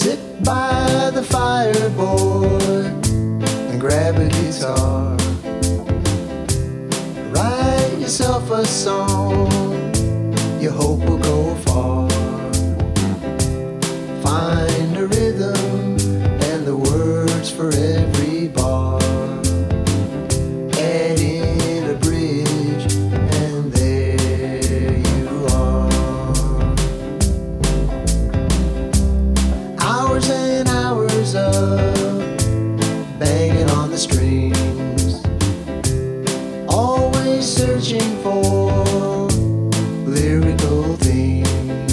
Sit by the fireboard and grab a guitar. Write yourself a song you hope will go far. Find a rhythm and the words for every bar. Add in a bridge and there you are. Hours and hours of banging on the strings, always searching for lyrical things.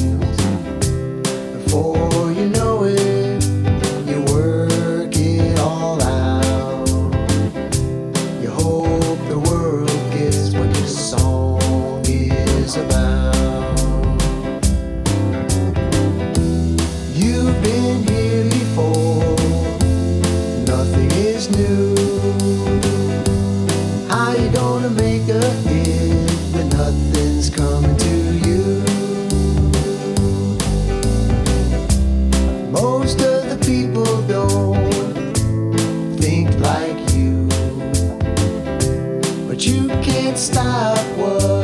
Before you know it, you work it all out. You hope the world gets what your song is about. You've been here before, nothing is new. How you gonna make a hit when nothing's coming to you? Most of the people don't think like you, but you can't stop what